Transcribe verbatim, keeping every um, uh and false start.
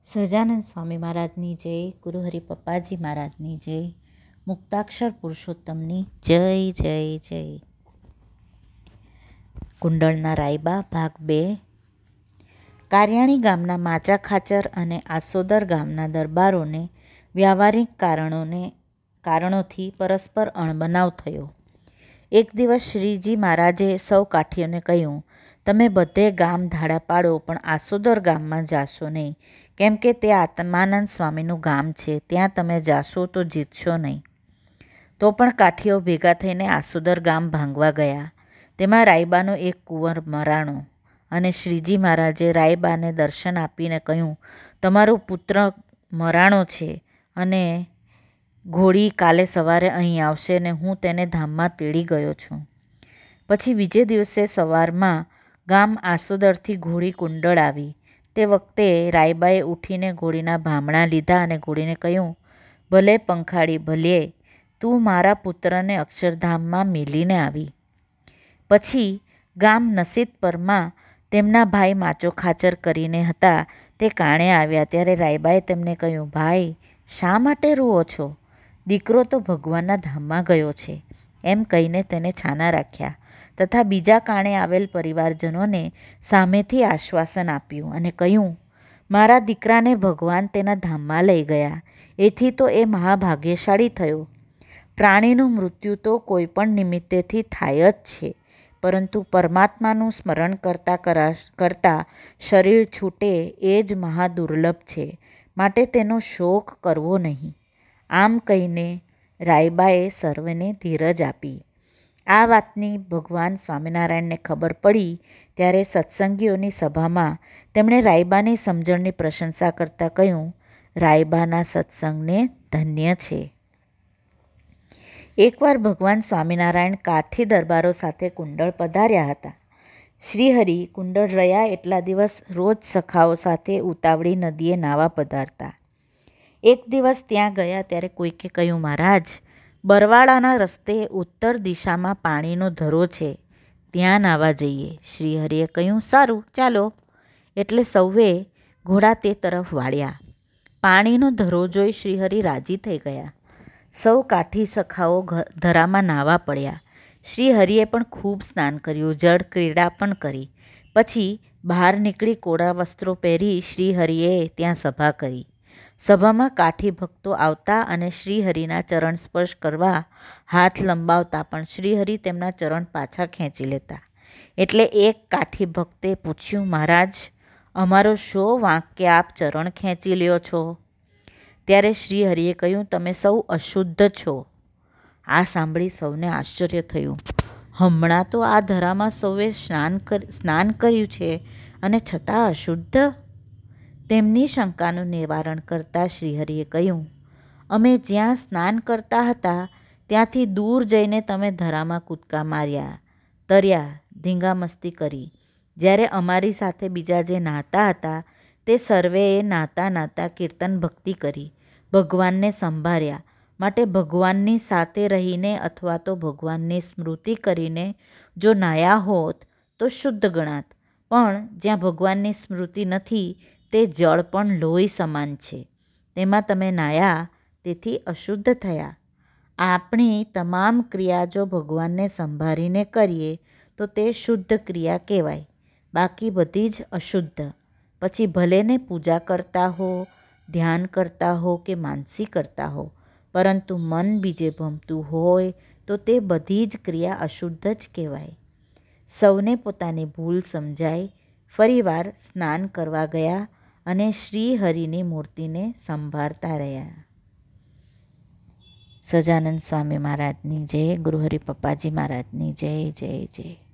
સહજાનંદ સ્વામી મહારાજની જય, ગુરુહરિ પપ્પાજી મહારાજની જય, મુક્તાક્ષર પુરુષોત્તમની જય જય જય. કુંડળના રાયબા ભાગ બે. કારિયાણી ગામના માચા ખાચર અને આસોદર ગામના દરબારોને વ્યાવહારિક કારણોને કારણોથી પરસ્પર અણબનાવ થયો. એક દિવસ શ્રીજી મહારાજે સૌ કાઠીઓને કહ્યું, તમે બધે ગામ ધાડા પાડો, પણ આસોદર ગામમાં જાશો નહીં, કેમ કે તે આત્માનંદ સ્વામીનું ગામ છે. ત્યાં તમે જાશો તો જીતશો નહીં. તો પણ કાઠીઓ ભેગા થઈને આસોદર ગામ ભાંગવા ગયા. તેમાં રાયબાનો એક કુંવર મરાણો, અને શ્રીજી મહારાજે રાયબાને દર્શન આપીને કહ્યું, તમારો પુત્ર મરાણો છે અને ઘોડી કાલે સવારે અહીં આવશે ને હું તેને ધામમાં તેડી ગયો છું. પછી બીજે દિવસે સવારમાં ગામ આસોદરથી ઘોડી કુંડળ આવી. તે વખતે રાયબાએ ઉઠીને ઘોડીના ભામણા લીધા અને ઘોડીને કહ્યું, ભલે પંખાડી ભલે, તું મારા પુત્રને અક્ષરધામમાં મેલીને આવી. પછી ગામ નસીતપરમાં તેમના ભાઈ માચો ખાચર કરીને હતા તે કાણે આવ્યા. ત્યારે રાયબાએ તેમને કહ્યું, ભાઈ, શા માટે રૂઓ છો? દીકરો તો ભગવાનના ધામમાં ગયો છે. એમ કહીને તેને છાના રાખ્યા તથા બીજા કાણે આવેલ પરિવારજનોને સામેથી આશ્વાસન આપ્યું અને કહ્યું, મારા દીકરાને ભગવાન તેના ધામમાં લઈ ગયા, એથી તો એ મહાભાગ્યશાળી થયો. પ્રાણીનું મૃત્યુ તો કોઈ પણ નિમિત્તેથી થાય જ છે, પરંતુ પરમાત્માનું સ્મરણ કરતાં કરા કરતાં શરીર છૂટે એ જ મહાદુર્લભ છે, માટે તેનો શોક કરવો નહીં. આમ કહીને રાયબાએ સર્વને ધીરજ આપી. આ વાતની ભગવાન સ્વામિનારાયણને ખબર પડી ત્યારે સત્સંગીઓની સભામાં તેમણે રાયબાની સમજણની પ્રશંસા કરતાં કહ્યું, રાયબાના સત્સંગને ધન્ય છે. એકવાર ભગવાન સ્વામિનારાયણ કાઠી દરબારો સાથે કુંડળ પધાર્યા હતા. શ્રીહરિ કુંડળ રહ્યા એટલા દિવસ રોજ સખાઓ સાથે ઉતાવળી નદીએ નાવા પધારતા. એક દિવસ ત્યાં ગયા ત્યારે કોઈકે કહ્યું, મહારાજ, બરવાળાના રસ્તે ઉત્તર દિશામાં પાણીનો ધરો છે, ત્યાં નાવા જઈએ. શ્રીહરિએ કહ્યું, સારું, ચાલો. એટલે સૌએ ઘોડા તે તરફ વાળ્યા. પાણીનો ધરો જોઈ શ્રીહરિ રાજી થઈ ગયા. સૌ કાઠી સખાઓ ધરામાં નાવા પડ્યા. શ્રીહરિએ પણ ખૂબ સ્નાન કર્યું, જળ ક્રીડા પણ કરી. પછી બહાર નીકળી કોરા વસ્ત્રો પહેરી શ્રીહરિએ ત્યાં સભા કરી. સભામાં કાઠી ભક્તો આવતા અને શ્રીહરિના ચરણ સ્પર્શ કરવા હાથ લંબાવતા, પણ શ્રીહરિ તેમના ચરણ પાછા ખેંચી લેતા. એટલે એક કાઠી ભક્તે પૂછ્યું, મહારાજ, અમારો શો વાંક કે આપ ચરણ ખેંચી લ્યો છો? ત્યારે શ્રીહરિએ કહ્યું, તમે સૌ અશુદ્ધ છો. આ સાંભળી સૌને આશ્ચર્ય થયું. હમણાં તો આ ધરામાં સૌએ સ્નાન સ્નાન કર્યું છે અને છતાં અશુદ્ધ? તેમની શંકાનું નિવારણ કરતાં શ્રીહરિએ કહ્યું, અમે જ્યાં સ્નાન કરતા હતા ત્યાંથી દૂર જઈને તમે ધરામાં કૂદકા માર્યા, તર્યા, ધીંગામસ્તી કરી. જ્યારે અમારી સાથે બીજા જે નાહતા હતા તે સર્વેએ નાહતા નાહતા કીર્તન ભક્તિ કરી, ભગવાનને સંભાળ્યા. માટે ભગવાનની સાથે રહીને અથવા તો ભગવાનની સ્મૃતિ કરીને જો નાહ્યા હોત તો શુદ્ધ ગણાત, પણ જ્યાં ભગવાનની સ્મૃતિ નથી તે જળ પણ લોહી સમાન છે, તેમાં તમે નાહ્યા, તેથી અશુદ્ધ થયા. આપણી તમામ ક્રિયા જો ભગવાનને સંભાળીને કરીએ તો તે શુદ્ધ ક્રિયા કહેવાય, બાકી બધી જ અશુદ્ધ. પછી ભલેને પૂજા કરતા હો, ધ્યાન કરતા હો કે માનસી કરતા હો, પરંતુ મન બીજે ભમતું હોય તો તે બધી જ ક્રિયા અશુદ્ધ જ કહેવાય. સૌને પોતાની ભૂલ સમજાઈ ફરીવાર સ્નાન કરવા ગયા અને શ્રી હરિની મૂર્તિને સંભાળતા રહ્યા. સહજાનંદ સ્વામી મહારાજની જય, ગુરુહરિ પપ્પાજી મહારાજની જય જય જય.